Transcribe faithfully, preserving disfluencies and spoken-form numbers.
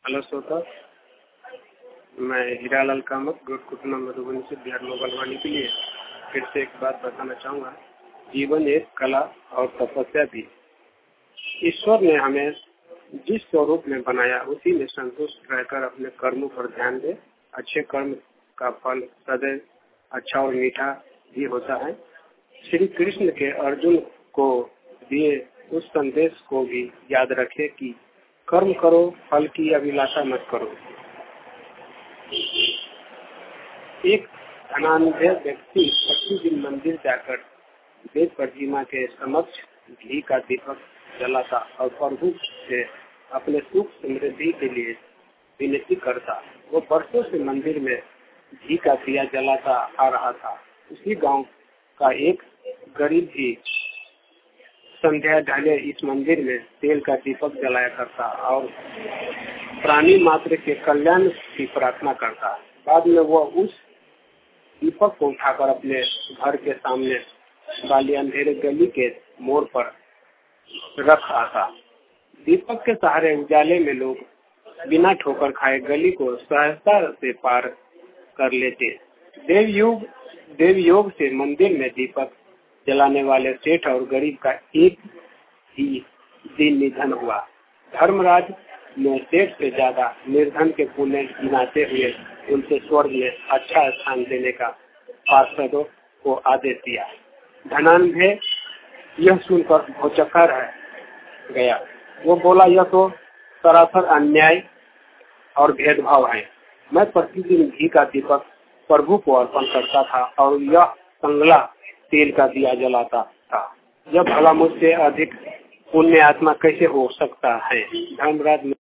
Hello श्रोता, मैं हीरालाल कामत गोटकुटना मधुबनी से बिहार मोबाइल वाणी के लिए फिर से एक बात बताना चाहूँगा। जीवन एक कला और तपस्या भी। ईश्वर ने हमें जिस स्वरूप में बनाया उसी में संतुष्ट रहकर अपने कर्मों पर ध्यान दे। अच्छे कर्म का फल सदैव अच्छा और मीठा ही होता है। श्री कृष्ण के अर्जुन को दिए उस संदेश को भी याद रखें कि कर्म करो, फल की अभिलाषा मत करो। एक धनाढ्य व्यक्ति प्रतिदिन मंदिर जाकर वेद प्रतिमा के समक्ष घी का दीपक जलाता और प्रभु से अपने सुख समृद्धि के लिए विनती करता। वो बरसों से मंदिर में घी का दिया जलाता आ रहा था। उसी गांव का एक गरीब भी संध्या ढले इस मंदिर में तेल का दीपक जलाया करता और प्राणी मात्र के कल्याण की प्रार्थना करता। बाद में वह उस दीपक को उठाकर अपने घर के सामने वाली अंधेरे गली के मोड़ पर रख आता। दीपक के सहारे उजाले में लोग बिना ठोकर खाए गली को सहजता से पार कर लेते। देवयुग देवयोग से मंदिर में दीपक जलाने वाले सेठ और गरीब का एक ही दिन निधन हुआ। धर्मराज ने सेठ से ज्यादा निर्धन के पुण्य गिनाते हुए उनसे स्वर्ग में अच्छा स्थान देने का पार्षदों को आदेश दिया। धनाढ्य यह सुनकर भौचक्का रह गया। वो बोला, यह तो सरासर अन्याय और भेदभाव है। मैं प्रतिदिन घी का दीपक प्रभु को अर्पण करता था और यह कंगला तेल का दिया जलाता था। यह भला मुझसे अधिक पुण्य आत्मा कैसे हो सकता है? धर्मराज